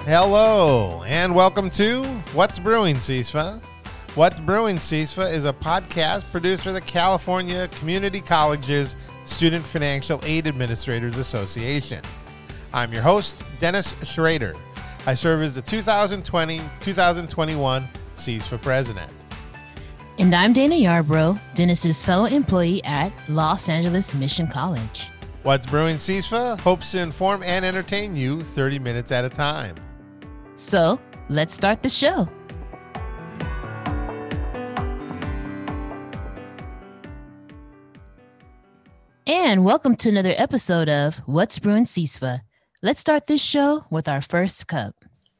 Hello, and welcome to What's Brewing, CISFA. What's Brewing, CISFA is a podcast produced for the California Community Colleges Student Financial Aid Administrators Association. I'm your host, Dennis Schrader. I serve as the 2020-2021 CISFA president. And I'm Dana Yarbrough, Dennis's fellow employee at Los Angeles Mission College. What's Brewing, CISFA hopes to inform and entertain you 30 minutes at a time. So, let's start the show. And welcome to another episode of What's Brewing CISFA. Let's start this show with our first cup.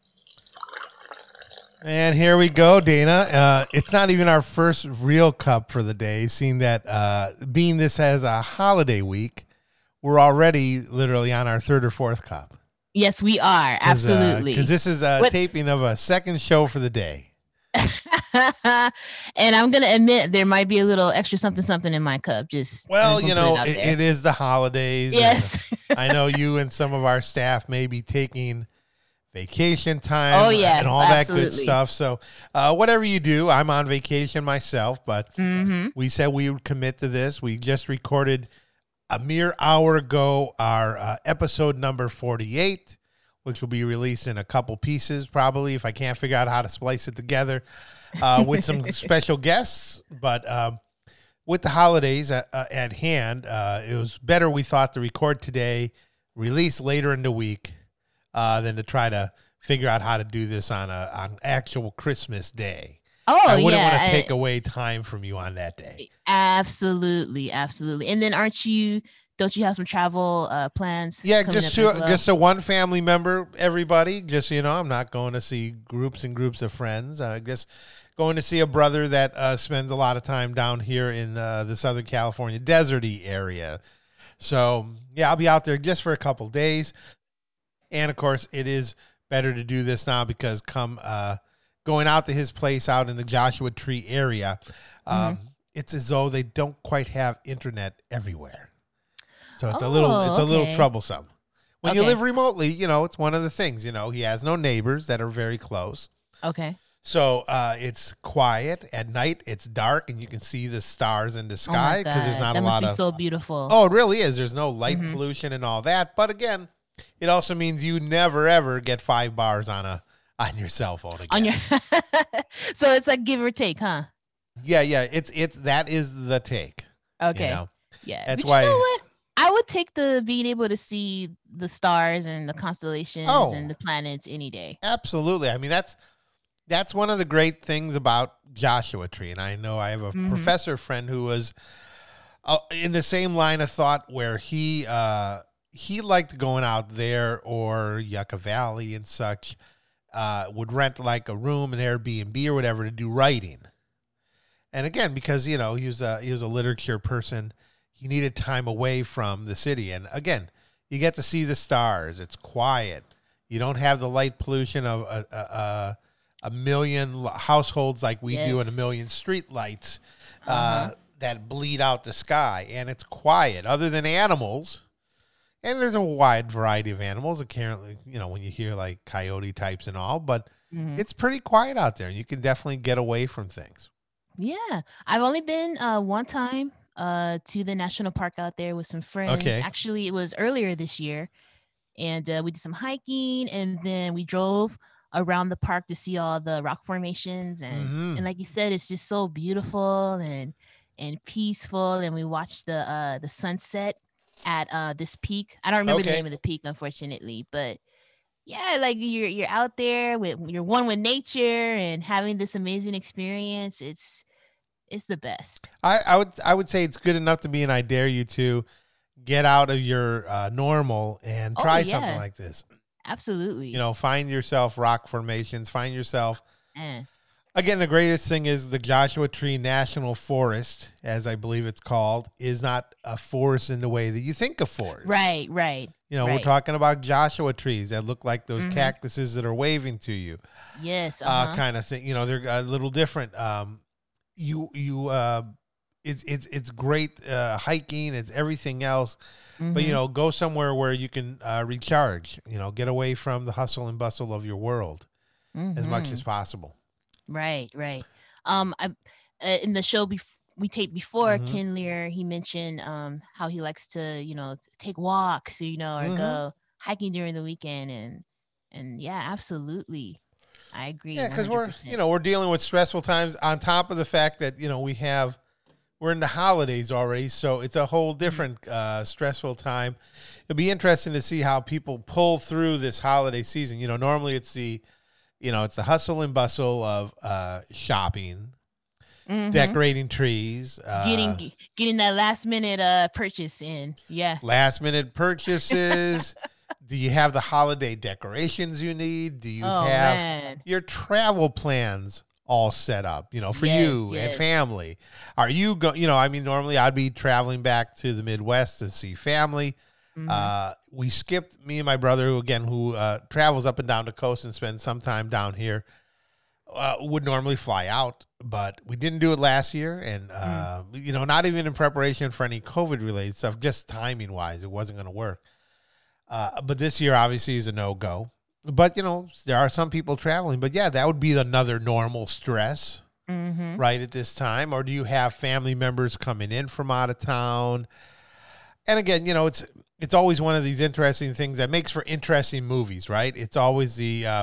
And here we go, Dana. It's not even our first real cup for the day, seeing that being this as a holiday week, we're already literally on our third or fourth cup. Yes, we are. Absolutely. Because this is a taping of a second show for the day. And I'm going to admit there might be a little extra something in my cup. Well, you know, it is the holidays. Yes. I know you and some of our staff may be taking vacation time and all absolutely. that good stuff. So whatever you do, I'm on vacation myself, but we said we would commit to this. We just recorded a mere hour ago our episode number 48, which will be released in a couple pieces probably if I can't figure out how to splice it together with some special guests. But with the holidays at hand, it was better, we thought, to record today, release later in the week, than to try to figure out how to do this on actual Christmas Day. I wouldn't want to take away time from you on that day. Absolutely. And then don't you have some travel plans? Yeah, just a one family member, everybody. Just, you know, I'm not going to see groups and groups of friends. I guess going to see a brother that spends a lot of time down here in the Southern California deserty area. So, yeah, I'll be out there just for a couple days. And, of course, it is better to do this now because going out to his place out in the Joshua Tree area, it's as though they don't quite have internet everywhere. So it's a little troublesome. When you live remotely, you know, it's one of the things, you know, he has no neighbors that are very close. Okay. So it's quiet at night. It's dark and you can see the stars in the sky because there's not a lot of. That must be so beautiful. Oh, it really is. There's no light pollution and all that. But again, it also means you never ever get 5 bars on your cell phone again. So it's like give or take, huh? Yeah. It's that is the take. Okay. You know? Yeah. That's but why. You know what? I would take the being able to see the stars and the constellations and the planets any day. Absolutely. I mean, that's one of the great things about Joshua Tree. And I know I have a professor friend who was in the same line of thought where he liked going out there or Yucca Valley and such, would rent like a room, an Airbnb or whatever to do writing. And again, because, you know, he was a literature person, he needed time away from the city. And again, you get to see the stars. It's quiet. You don't have the light pollution of a million households like we do and a million street lights that bleed out the sky. And it's quiet other than animals. And there's a wide variety of animals. Apparently, you know, when you hear like coyote types and all, but it's pretty quiet out there. You can definitely get away from things. Yeah. I've only been one time to the national park out there with some friends. Okay. Actually, it was earlier this year. And we did some hiking and then we drove around the park to see all the rock formations. And like you said, it's just so beautiful and peaceful. And we watched the sunset at this peak. I don't remember the name of the peak, unfortunately, but yeah, like you're out there you're one with nature and having this amazing experience. It's the best. I would say it's good enough to be, and I dare you to get out of your normal and try something like this. Absolutely. You know, find yourself rock formations, find yourself. Again, the greatest thing is the Joshua Tree National Forest, as I believe it's called, is not a forest in the way that you think of forest. Right. You know, we're talking about Joshua trees that look like those cactuses that are waving to you. Yes. Kind of thing. You know, they're a little different. it's great hiking, it's everything else. But Mm-hmm. go somewhere where you can recharge. Get away from the hustle and bustle of your world as much Mm-hmm. as possible. Right, right. I in the show we taped before, Mm-hmm. Ken Lear, he mentioned how he likes to take walks, or Mm-hmm. go hiking during the weekend, and yeah, absolutely, I agree, Yeah, one because hundred we're percent. we're dealing with stressful times on top of the fact that we're in the holidays already, so it's a whole different stressful time. It'll be interesting to see how people pull through this holiday season. Normally it's the hustle and bustle of shopping, Mm-hmm. decorating trees, Getting that last minute purchase in, yeah. last minute purchases. Do you have the holiday decorations you need? Do you Oh have man, your travel plans all set up, for yes, you and yes. family? Are you I mean, normally I'd be traveling back to the Midwest to see family. Mm-hmm. We skipped, me and my brother, who travels up and down the coast and spends some time down here, would normally fly out, but we didn't do it last year. And, not even in preparation for any COVID related stuff, just timing wise, it wasn't going to work. But this year obviously is a no go. But, there are some people traveling. But yeah, that would be another normal stress Mm-hmm. right at this time. Or do you have family members coming in from out of town? And again, it's always one of these interesting things that makes for interesting movies, right? It's always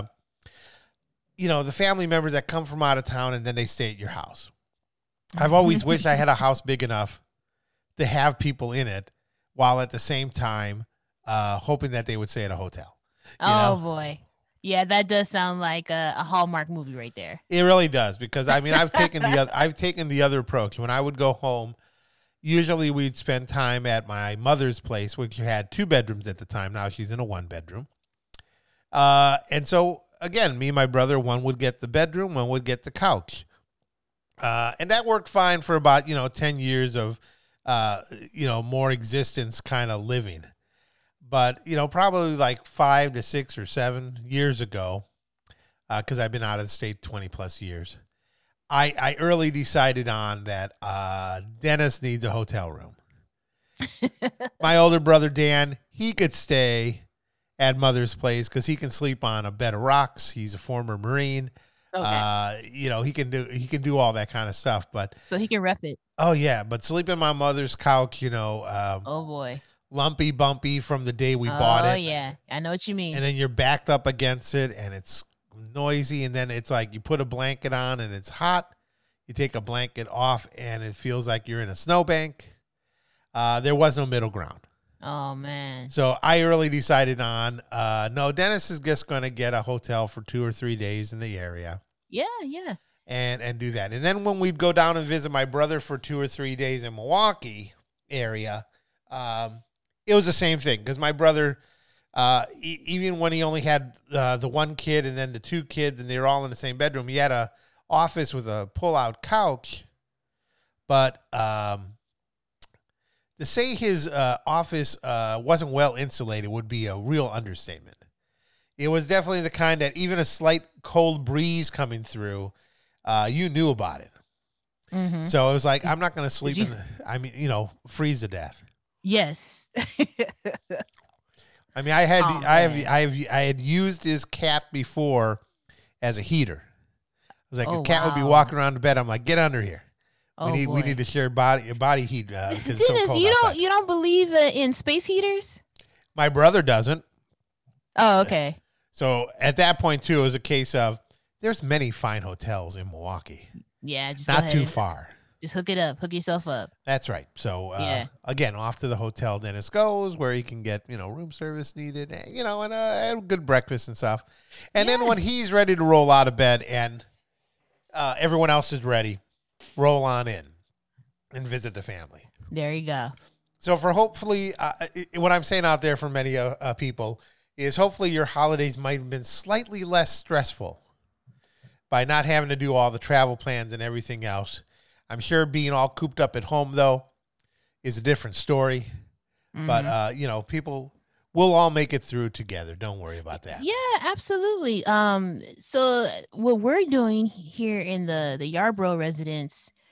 the family members that come from out of town and then they stay at your house. I've always wished I had a house big enough to have people in it, while at the same time hoping that they would stay at a hotel. You Oh know, boy, yeah, that does sound like a Hallmark movie right there. it really does, because I mean I've taken the other approach. When I would go home, usually we'd spend time at my mother's place, which had 2 bedrooms at the time. Now she's in a 1 bedroom. And so again, me and my brother, one would get the bedroom, one would get the couch. And that worked fine for about, 10 years of, more existence kind of living. But, probably like 5 to 6 or 7 years ago, because I've been out of the state 20 plus years, I early decided on that Dennis needs a hotel room. My older brother, Dan, he could stay at mother's place because he can sleep on a bed of rocks. He's a former Marine. Okay, He can do all that kind of stuff. But so he can ref it. oh yeah, but sleeping on my mother's couch, Oh boy. lumpy bumpy from the day we bought Oh it, yeah, I know what you mean. and then you're backed up against it, and it's noisy, and then it's like you put a blanket on and it's hot. You take a blanket off and it feels like you're in a snowbank. There was no middle ground. Oh man. So I early decided on, no, Dennis is just going to get a hotel for 2 or 3 days in the area Yeah, yeah. and do that. And then when we'd go down and visit my brother for 2 or 3 days in Milwaukee area, it was the same thing, because my brother, even when he only had the 1 kid and then the 2 kids and they were all in the same bedroom, he had a office with a pull-out couch. But to say his office wasn't well insulated would be a real understatement. It was definitely the kind that even a slight cold breeze coming through, you knew about it. Mm-hmm. So it was like, I'm not going to sleep you- freeze to death. Yes. I mean, I had used his cat before as a heater. I was like, Oh, a cat would be wow. walking around the bed. I'm like, get under here. Oh We boy. need to share body heat because it's so Dennis, cold you outside. don't believe in space heaters? My brother doesn't. Oh, okay. So at that point too, it was a case of there's many fine hotels in Milwaukee, Yeah, just go not ahead too and far. just hook it up, hook yourself up. That's right. So Yeah. again, off to the hotel Dennis goes, where he can get room service needed, and a good breakfast and stuff. And then Yeah. when he's ready to roll out of bed and everyone else is ready, roll on in and visit the family. There you go. So for hopefully, what I'm saying out there for many people is hopefully your holidays might have been slightly less stressful by not having to do all the travel plans and everything else. I'm sure being all cooped up at home, though, is a different story. Mhm. But, people will all make it through together. Don't worry about that. Yeah, absolutely. So what we're doing here in the Yarborough residence,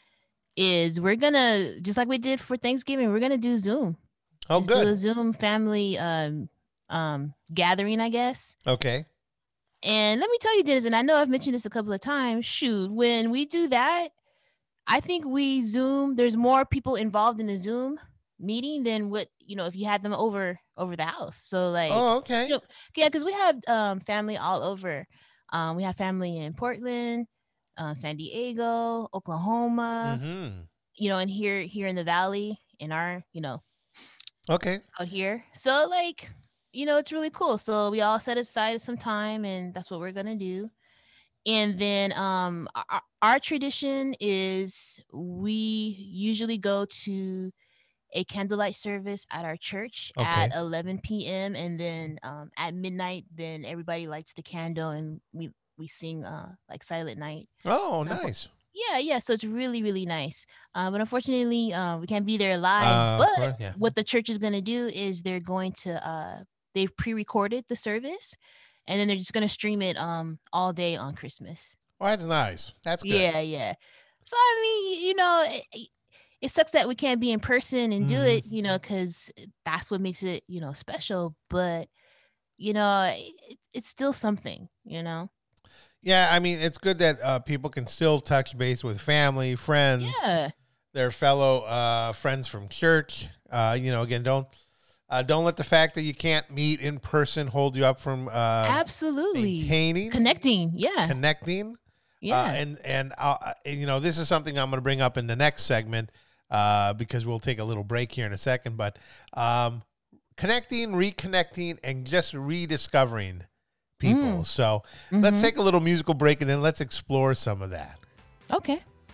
is we're gonna, just like we did for Thanksgiving, we're gonna do Zoom. Oh, Just do a good. Zoom family gathering, I guess. Okay. And let me tell you, Dennis, and I know I've mentioned this a couple of times. Shoot, when we do that, I think we Zoom. There's more people involved in the Zoom meeting than what, if you had them over the house. So like, Oh, okay. yeah, because we have family all over. We have family in Portland, San Diego, Oklahoma. Mm-hmm. And here in the valley, in our Okay. out here. So like, it's really cool. So we all set aside some time, and that's what we're gonna do. And then our tradition is we usually go to a candlelight service at our church Okay. at 11 p.m. And then at midnight, then everybody lights the candle and we sing like Silent Night. Oh, So nice. yeah. So it's really, really nice. But unfortunately, we can't be there live. Of But course, yeah. what the church is gonna do is they've pre-recorded the service, and then they're just gonna stream it all day on Christmas. Well, that's nice. That's good. Yeah. So I mean, it sucks that we can't be in person and do Mm-hmm. it, because that's what makes it, special. But it's still something. Yeah, I mean, it's good that people can still touch base with family, friends, Yeah, their fellow friends from church. Again, don't let the fact that you can't meet in person hold you up from absolutely. maintaining, Connecting. Yeah. connecting. Yeah. And this is something I'm going to bring up in the next segment because we'll take a little break here in a second. But connecting, reconnecting, and just rediscovering people. So let's take a little musical break, and then let's explore some of that. Okay.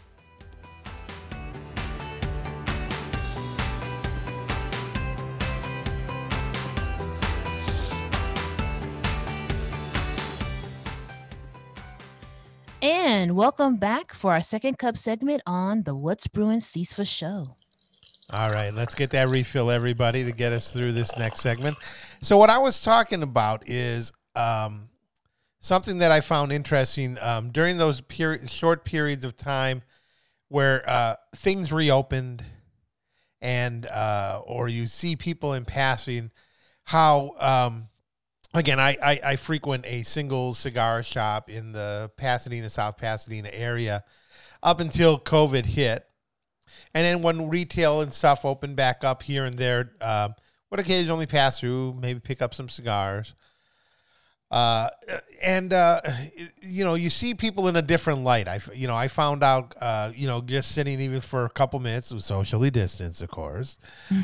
And welcome back for our second cup segment on the What's Brewing CISFA show. All right, let's get that refill, everybody, to get us through this next segment. So what I was talking about is something that I found interesting during those short periods of time where things reopened and or you see people in passing, how again, I frequent a single cigar shop in the South Pasadena area up until COVID hit. And then when retail and stuff opened back up here and there, would occasionally pass through, maybe pick up some cigars. You see people in a different light. I found out, just sitting even for a couple minutes, socially distanced, of course,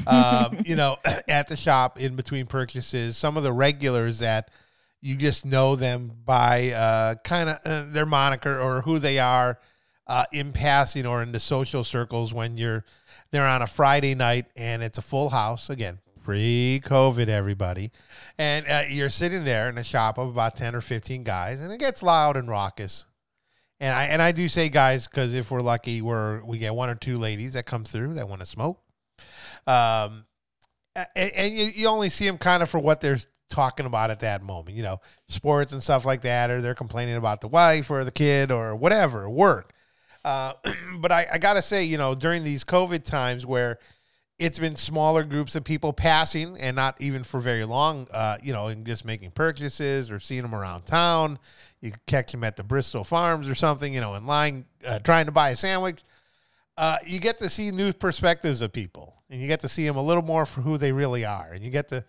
at the shop in between purchases, some of the regulars that you just know them by kind of their moniker or who they are in passing or in the social circles when they're on a Friday night and it's a full house again. Pre-COVID, everybody. And you're sitting there in a shop of about 10 or 15 guys, and it gets loud and raucous. And I do say guys because if we're lucky, we get one or two ladies that come through that want to smoke. And you only see them kind of for what they're talking about at that moment, sports and stuff like that, or they're complaining about the wife or the kid or whatever, work. But I got to say, during these COVID times where it's been smaller groups of people passing and not even for very long, and just making purchases or seeing them around town. You catch them at the Bristol Farms or something, in line trying to buy a sandwich. You get to see new perspectives of people, and you get to see them a little more for who they really are. And you get to,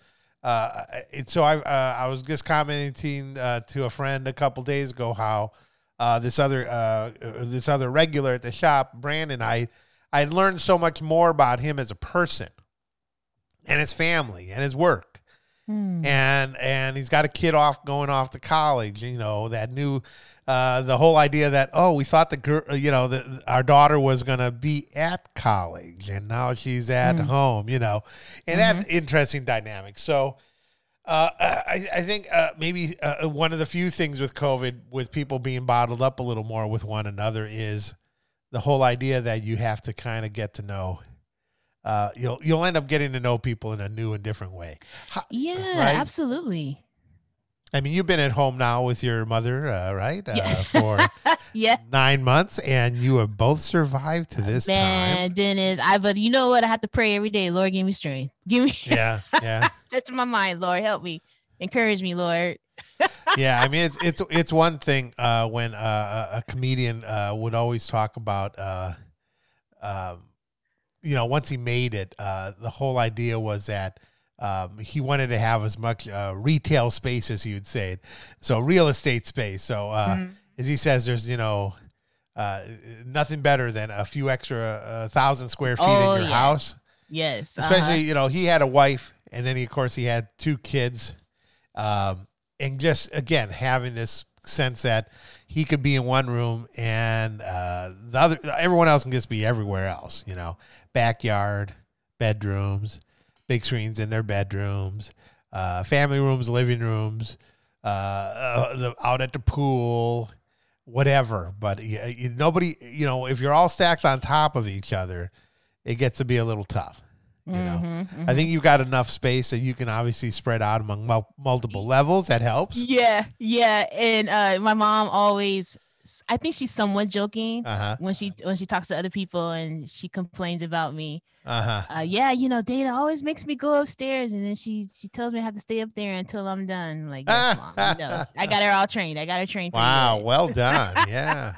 so I was just commenting to a friend a couple days ago how this other regular at the shop, Brandon, I learned so much more about him as a person and his family and his work. And he's got a kid going off to college, that new, the whole idea that, we thought the girl, our daughter was going to be at college and now she's at home, and that interesting dynamic. So, I think maybe one of the few things with COVID, with people being bottled up a little more with one another, is the whole idea that you have to kind of get to know. You'll end up getting to know people in a new and different way. Yeah, right? absolutely. I mean, you've been at home now with your mother, right? Yeah. For Yeah. 9 months, and you have both survived to this Man, time. Dennis, but you know what? I have to pray every day. Lord, give me strength. Give me. Yeah, yeah. Touch my mind, Lord. Help me. Encourage me, Lord. Yeah, I mean it's one thing when a comedian would always talk about once he made it, the whole idea was that he wanted to have as much retail space as he would say, so real estate space. So as he says, there's nothing better than a few extra 1,000 square feet in your house. Yes, especially he had a wife, and then he had 2 kids. And just again having this sense that he could be in one room and everyone else can just be everywhere else, backyard, bedrooms, big screens in their bedrooms, family rooms, living rooms, out at the pool, whatever. But nobody, if you're all stacked on top of each other, it gets to be a little tough. I think you've got enough space that you can obviously spread out among multiple levels. That helps. Yeah. And my mom always, I think she's somewhat joking when she talks to other people and she complains about me. Dana always makes me go upstairs, and then she tells me I have to stay up there until I'm done. I'm like, yes, Mom. I got her all trained. I got her trained. Wow, well done. Yeah.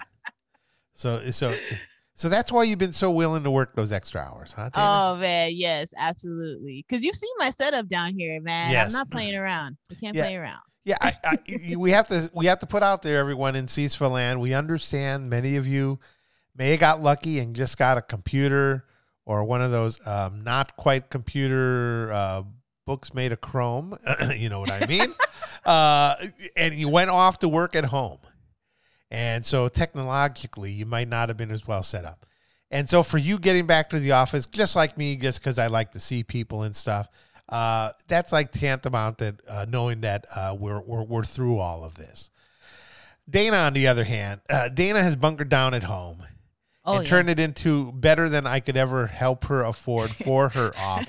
So that's why you've been so willing to work those extra hours, huh, Dana? Oh, man, yes, absolutely. Because you've seen my setup down here, man. Yes. I'm not playing around. We can't play around. Yeah, we have to put out there, everyone in Cease Land. We understand many of you may have got lucky and just got a computer or one of those not quite computer books made of chrome. You know what I mean? And you went off to work at home. And so technologically, you might not have been as well set up. And so for you getting back to the office, just like me, just because I like to see people and stuff, that's like tantamount that knowing that we're through all of this. Dana, on the other hand, Dana has bunkered down at home and turned it into better than I could ever help her afford for her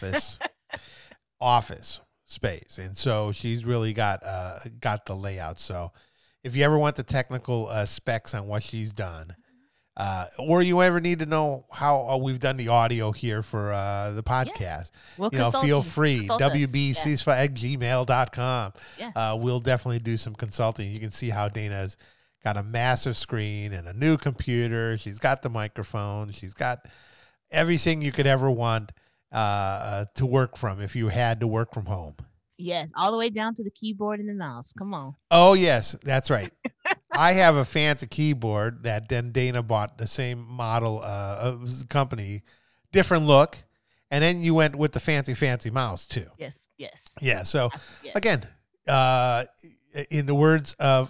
office space. And so she's really got the layout. So if you ever want the technical specs on what she's done, or you ever need to know how we've done the audio here for the podcast, feel free, wbceasefire@gmail.com. Yeah. We'll definitely do some consulting. You can see how Dana's got a massive screen and a new computer. She's got the microphone. She's got everything you could ever want to work from if you had to work from home. Yes, all the way down to the keyboard and the mouse. Come on. Oh, yes, that's right. I have a fancy keyboard that then Dana bought the same model of the company, different look, and then you went with the fancy mouse too. Yes. Yeah, so again, in the words of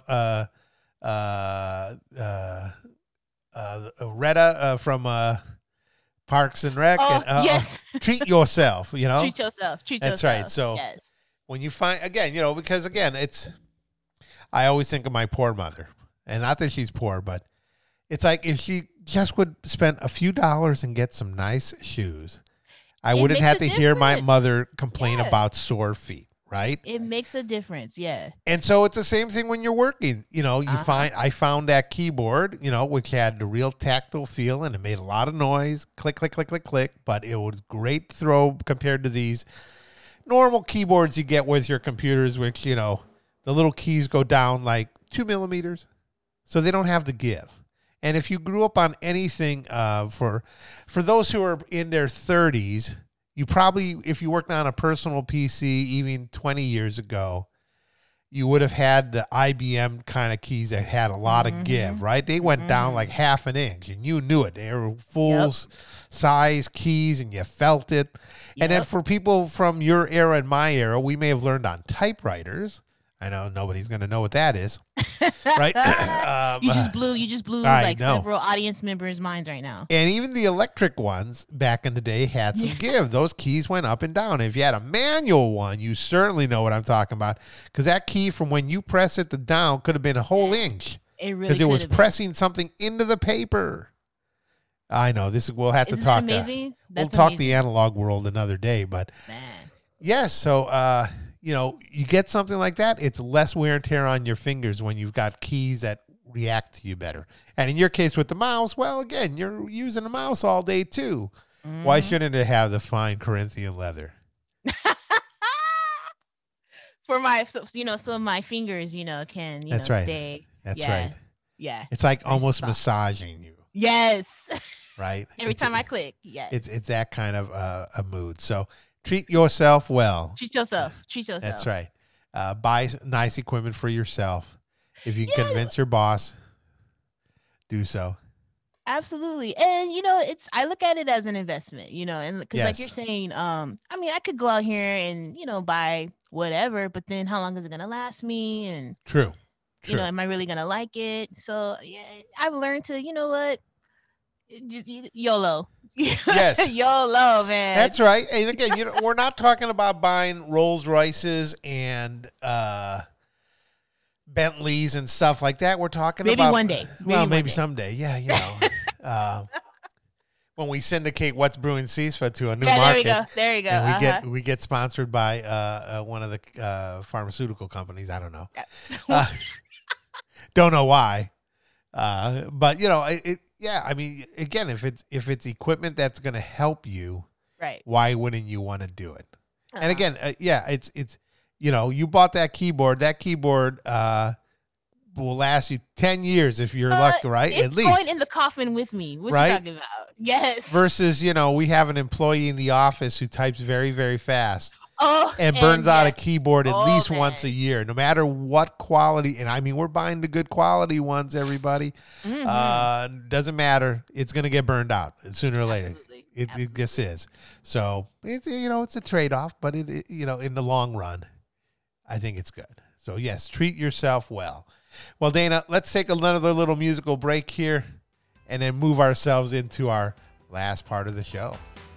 Retta from Parks and Rec, yes, treat yourself, Treat yourself. That's right. So yes. When you find, again, because again, I always think of my poor mother, and not that she's poor, but it's like if she just would spend a few dollars and get some nice shoes, I wouldn't have to hear my mother complain about sore feet, right? It makes a difference, yeah. And so it's the same thing when you're working. I found that keyboard, which had the real tactile feel, and it made a lot of noise, click, click, click, click, click, but it was great throw compared to these normal keyboards you get with your computers, which, the little keys go down like 2 millimeters, so they don't have the give. And if you grew up on anything, for those who are in their 30s, you probably, if you worked on a personal PC even 20 years ago, you would have had the IBM kind of keys that had a lot of give, right? They went down like half an inch, and you knew it. They were full size keys, and you felt it. And then for people from your era and my era, we may have learned on typewriters. I know nobody's going to know what that is, right? You just blew like several audience members' minds right now. And even the electric ones back in the day had some give. Those keys went up and down. If you had a manual one, you certainly know what I'm talking about, because that key from when you press it to down could have been a whole inch. It really because it was pressing something into the paper. I know this. We'll have to talk. Amazing. We'll talk the analog world another day, but man. Yes. So, you get something like that, it's less wear and tear on your fingers when you've got keys that react to you better. And in your case with the mouse, well, again, you're using a mouse all day too. Why shouldn't it have the fine Corinthian leather? For my, so my fingers, can, That's right. stay. That's right. Yeah. It's like Nice almost soft. massaging you, Yes. right? Every time I click. Yes. It's that kind of a mood. So treat yourself well. Treat yourself. That's right. Buy nice equipment for yourself. If you can convince your boss, do so. Absolutely. And I look at it as an investment, and because like you're saying, I could go out here and, buy whatever, but then how long is it going to last me? And True. am I really going to like it? So yeah, I've learned to, just YOLO. Yes. YOLO, man. That's right. And again, we're not talking about buying Rolls Royces and Bentleys and stuff like that. We're talking maybe about one day. Maybe someday. Yeah, when we syndicate What's Brewing CISFA to a new market. There you go. And we get sponsored by one of the pharmaceutical companies. I don't know. Don't know why. But I mean, again, if it's equipment that's going to help you, right? Why wouldn't you want to do it? And again, it's you bought that keyboard. That keyboard will last you 10 years if you're lucky, right? It's at least going in the coffin with me. What you talking about? Yes. Versus, we have an employee in the office who types very, very fast. And burns out a keyboard at least man. once a year, no matter what quality. And I mean, we're buying the good quality ones, everybody. Doesn't matter. It's going to get burned out sooner or later. It just is. So, it's a trade-off, but in the long run, I think it's good. So, yes, treat yourself well. Well, Dana, let's take another little musical break here and then move ourselves into our last part of the show.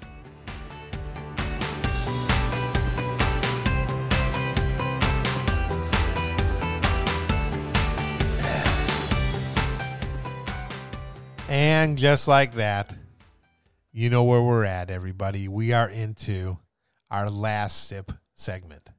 And just like that, you know where we're at, everybody. We are into our last sip segment.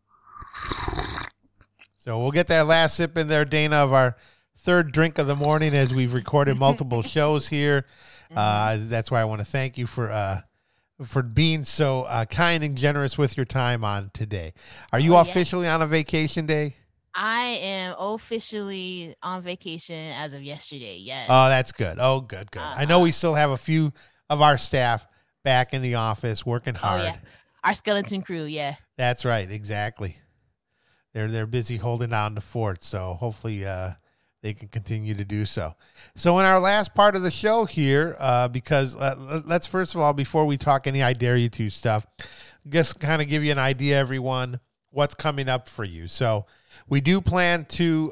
So we'll get that last sip in there, Dana, of our third drink of the morning as we've recorded multiple shows here. That's why I want to thank you for being so kind and generous with your time on today. Are you officially on a vacation day? I am officially on vacation as of yesterday. Yes. Oh, that's good. Oh, good. I know we still have a few of our staff back in the office working hard. Oh, yeah. Our skeleton crew. Yeah. That's right. Exactly. They're busy holding down the fort. So hopefully they can continue to do so. So in our last part of the show here, because let's first of all, before we talk any I Dare You To stuff, just kind of give you an idea, everyone, what's coming up for you. So we do plan to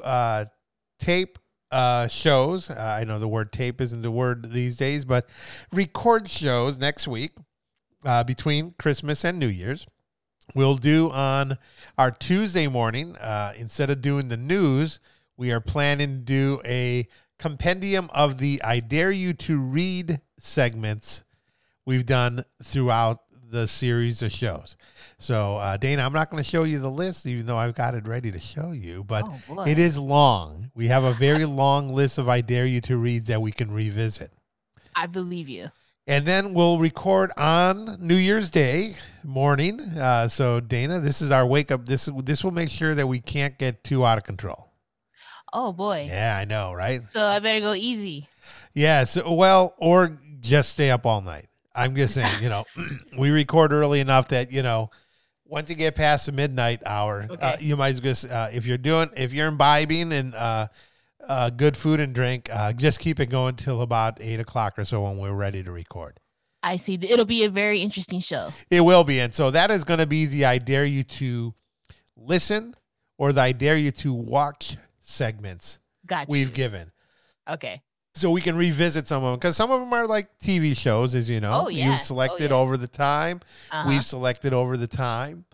tape shows. I know the word tape isn't the word these days, but record shows next week between Christmas and New Year's. We'll do on our Tuesday morning, instead of doing the news, we are planning to do a compendium of the I Dare You To Read segments we've done throughout the series of shows. So, Dana, I'm not going to show you the list, even though I've got it ready to show you, but it is long. We have a very long list of I Dare You To Reads that we can revisit. I believe you. And then we'll record on New Year's Day morning. So, Dana, this is our wake up. This will make sure that we can't get too out of control. Oh, boy. Yeah, I know, right? So I better go easy. Yeah, or just stay up all night. I'm just saying, we record early enough that, once you get past the midnight hour, you might as well, if you're imbibing and good food and drink, just keep it going till about 8 o'clock or so when we're ready to record. I see. It'll be a very interesting show. It will be. And so that is going to be the I Dare You To Listen or the I Dare You To Watch segments we've given. Okay. So we can revisit some of them because some of them are like TV shows, as you know. Oh, yeah. You've selected over the time. We've selected over the time.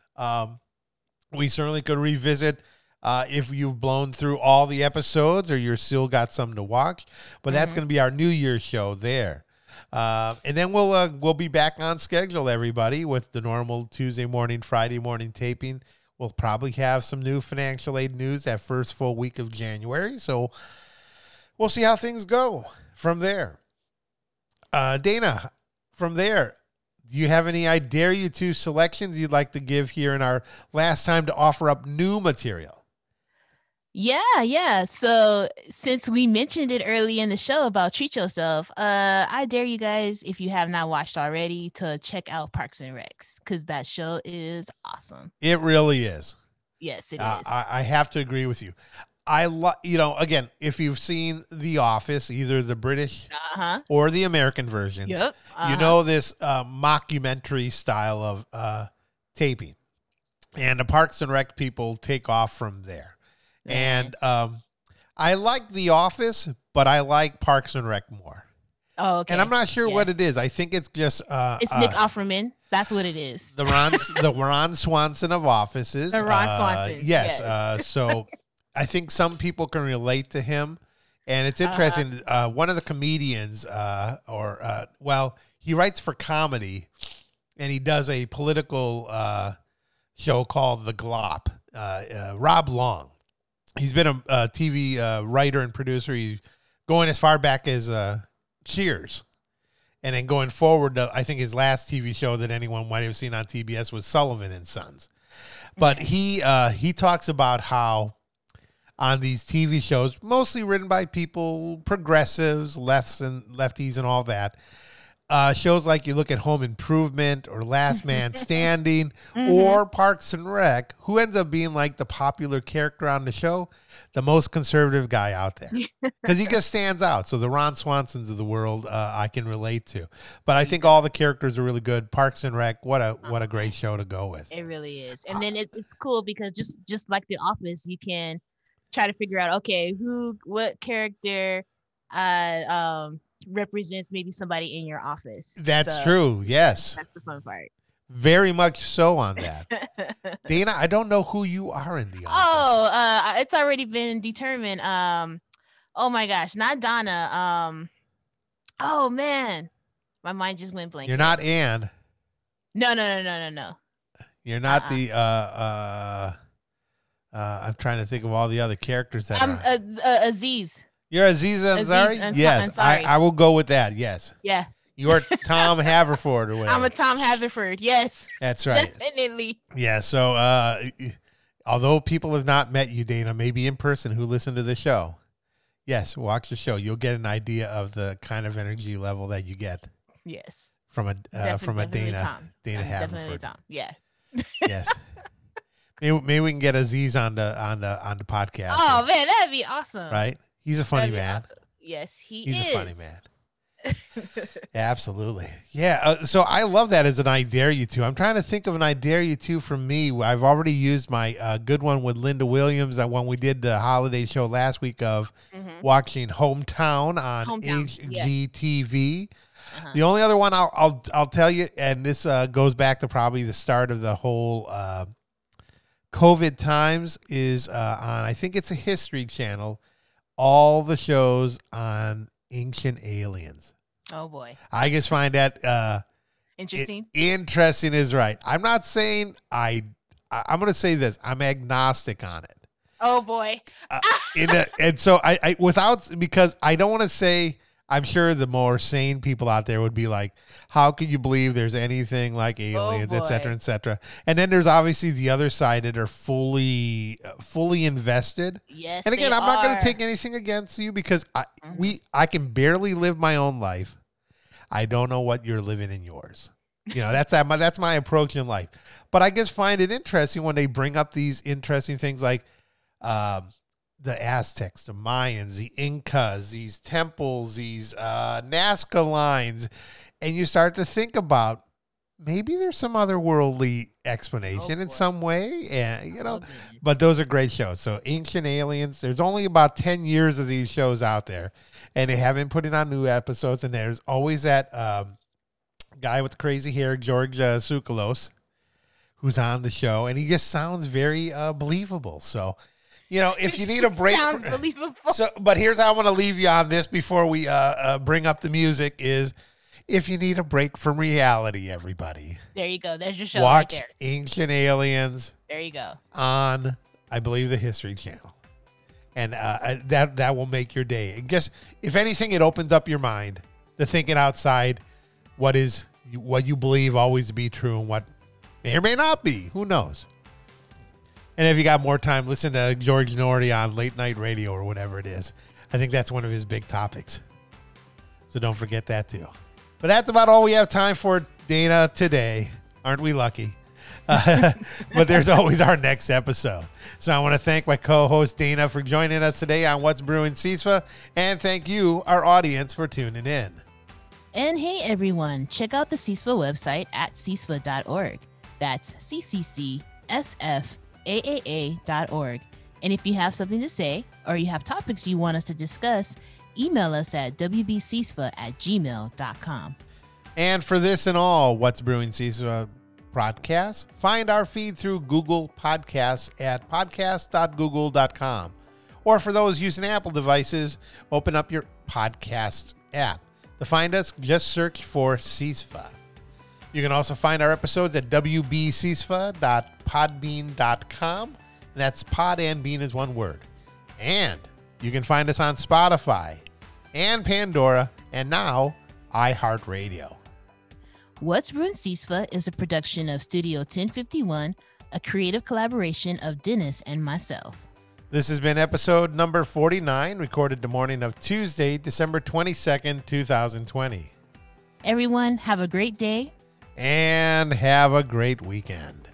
We certainly could revisit if you've blown through all the episodes or you're still got some to watch. But that's going to be our New Year's show there. And then we'll be back on schedule, everybody, with the normal Tuesday morning, Friday morning taping. We'll probably have some new financial aid news that first full week of January. So we'll see how things go from there. Dana, from there, do you have any I Dare You To selections you'd like to give here in our last time to offer up new material? Yeah. So since we mentioned it early in the show about Treat Yourself, I dare you guys, if you have not watched already, to check out Parks and Recs, because that show is awesome. It really is. Yes, it is. I have to agree with you. Again, if you've seen The Office, either the British or the American versions, you know this mockumentary style of taping. And the Parks and Rec people take off from there. And I like The Office, but I like Parks and Rec more. Oh, okay. And I'm not sure what it is. I think it's just it's Nick Offerman. That's what it is. The Ron Swanson of Offices. The Ron Swanson. Yes. So I think some people can relate to him, and it's interesting. One of the comedians, he writes for comedy, and he does a political show called The Glop. Rob Long. He's been a TV writer and producer. He's going as far back as Cheers. And then going forward, I think his last TV show that anyone might have seen on TBS was Sullivan and Sons. But he talks about how on these TV shows, mostly written by people, progressives, lefties and all that, shows like you look at Home Improvement or Last Man Standing or Parks and Rec, who ends up being like the popular character on the show, the most conservative guy out there, because he just stands out. So the Ron Swansons of the world, I can relate to. But I think all the characters are really good. Parks and Rec, what a great show to go with. It really is. And then it's cool because just like The Office, you can try to figure out, okay, what character represents maybe somebody in your office. That's true. Yes. That's the fun part. Very much so on that. Dana, I don't know who you are in The Office. It's already been determined. Oh my gosh, not Donna. Oh man, my mind just went blank. You're not Anne. No. You're not the I'm trying to think of all the other characters that are Aziz. You're Aziz Ansari? Yes. I will go with that. Yes. Yeah. You're Tom Haverford or whatever. I'm a Tom Haverford. Yes. That's right. Definitely. Yeah. So, although people have not met you, Dana, maybe in person who listen to the show, yes, watch the show. You'll get an idea of the kind of energy level that you get. Yes. From a Dana Tom. Dana Haverford. Definitely Tom. Yeah. Yes. Maybe we can get Aziz on the podcast. Oh man, that'd be awesome. Right? He's a funny man. Awesome. Yes, he's a funny man. Absolutely. Yeah. So I love that as an I Dare You To. I'm trying to think of an I Dare You To from me. I've already used my good one with Linda Williams, that one we did the holiday show last week of watching Hometown on HGTV. The only other one I'll tell you, and this goes back to probably the start of the whole COVID times, is on, I think it's a History Channel, all the shows on Ancient Aliens. Oh boy. I just find that interesting. Interesting is right. I'm not saying I'm going to say this. I'm agnostic on it. Oh boy. And so because I don't want to say, I'm sure the more sane people out there would be like, how can you believe there's anything like aliens, et cetera, et cetera. And then there's obviously the other side that are fully invested. Yes. And again, I'm not going to take anything against you, because I can barely live my own life. I don't know what you're living in yours. You know, that's my approach in life. But I just find it interesting when they bring up these interesting things like the Aztecs, the Mayans, the Incas, these temples, these Nazca lines, and you start to think about maybe there's some otherworldly explanation in some way, and but those are great shows. So Ancient Aliens, there's only about 10 years of these shows out there, and they haven't put in on new episodes, and there's always that guy with the crazy hair, George Tsoukalos, who's on the show, and he just sounds very believable. So, if you need a break. Sounds believable. But here's how I want to leave you on this before we bring up the music is, if you need a break from reality, everybody. There you go. There's your show Watch right there. Ancient Aliens. There you go. On, I believe, the History Channel. And that will make your day. I guess, if anything, it opens up your mind to thinking outside what you believe always to be true and what may or may not be. Who knows? And if you got more time, listen to George Norrie on late night radio or whatever it is. I think that's one of his big topics. So don't forget that too. But that's about all we have time for, Dana, today. Aren't we lucky? But there's always our next episode. So I want to thank my co-host Dana for joining us today on What's Brewing CISFA, and thank you, our audience, for tuning in. And hey, everyone, check out the CISFA website at CISFA.org. That's CCCSFAAA.org. And if you have something to say or you have topics you want us to discuss, email us at wbcisfa@gmail.com. And for this and all What's Brewing CISFA podcasts, find our feed through Google Podcasts at podcast.google.com. Or for those using Apple devices, open up your podcast app. To find us, just search for CISFA. You can also find our episodes at wbcisfa.podbean.com. And that's pod and bean is one word. And you can find us on Spotify and Pandora and now iHeartRadio. What's Brewing CISFA is a production of Studio 1051, a creative collaboration of Dennis and myself. This has been episode number 49, recorded the morning of Tuesday, December 22nd, 2020. Everyone, have a great day. And have a great weekend.